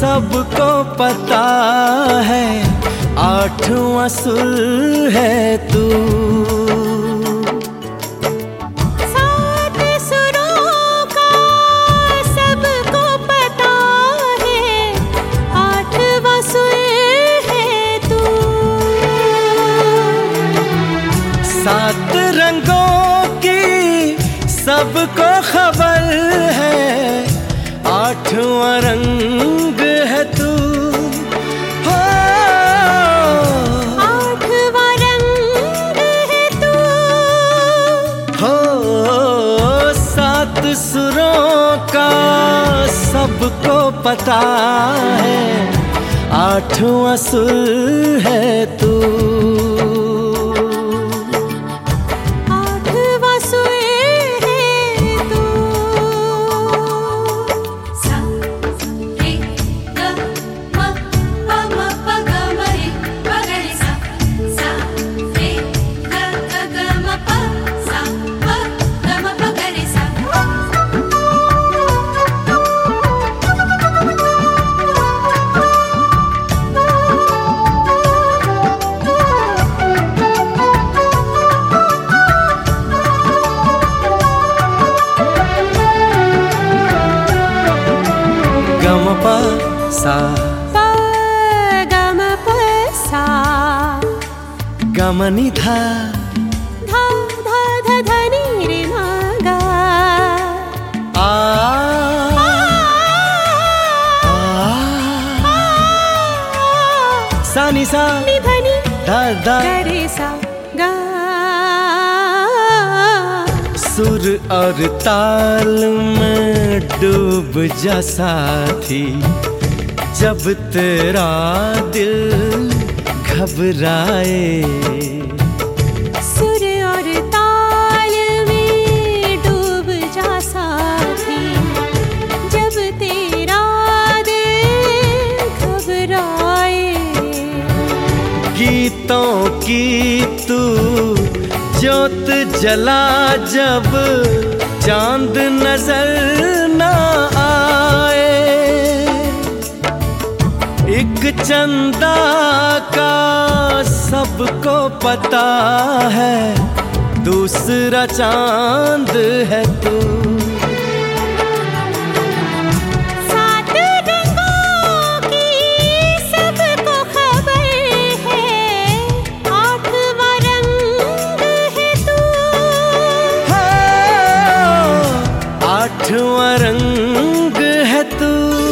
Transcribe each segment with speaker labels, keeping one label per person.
Speaker 1: सबको पता है, आठवां सुर है तू।
Speaker 2: सात सुरों का सबको पता है, आठवां सुर है तू।
Speaker 1: सात रंगों की सबको खबर है, आठवां रंग है तू। हो
Speaker 2: आठवां रंग है तू।
Speaker 1: हो सात सुरों का सबको पता है, आठवां सुर है तू। सा
Speaker 2: प ग म प सा
Speaker 1: ग म नि धा
Speaker 2: धा धा धा धा नि रे म ग
Speaker 1: आ सा नि सा
Speaker 2: नि ध नि
Speaker 1: धा धा
Speaker 2: ग रे सा ग।
Speaker 1: सुर और ताल में डूब जा साथी, जब तेरा दिल घबराए।
Speaker 2: सुर और ताल में डूब जा साथी, जब तेरा दिल घबराए।
Speaker 1: गीतों की तू ज्योत जला जब चांद नजर ना आए। एक चंदा का सबको पता है, दूसरा चांद है तू।
Speaker 2: सात रंगों की सबको खबर है, आठवां रंग है तू।
Speaker 1: आठवां रंग है तू।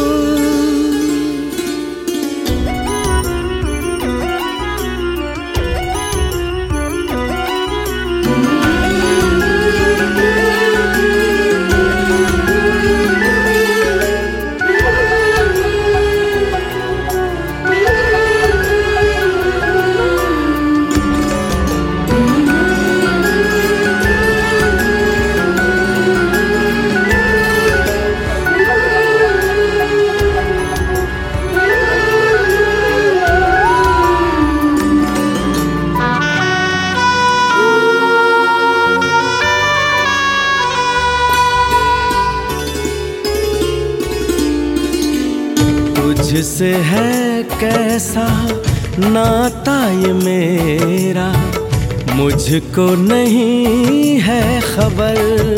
Speaker 1: तुझसे है कैसा नाता ये मेरा, मुझको नहीं है खबर।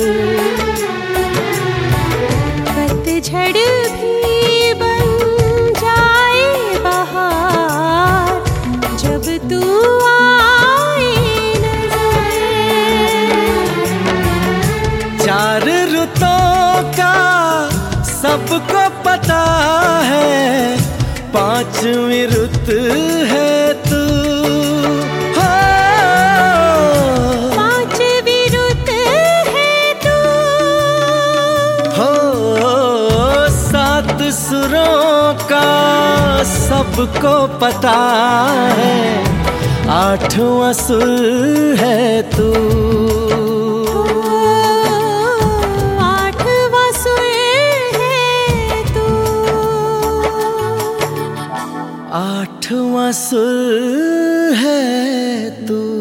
Speaker 2: पतझड़ भी बन जाए बहार, जब तू आए नजर।
Speaker 1: चार रुतों का सबको पता है, पांचवी रुत है तू।
Speaker 2: पांचवी रुत है तू।
Speaker 1: हो सात सुरों का सबको पता है, आठवां सुर है तू।
Speaker 2: आठवां सुर है तू।
Speaker 1: आठवां सुर है तू।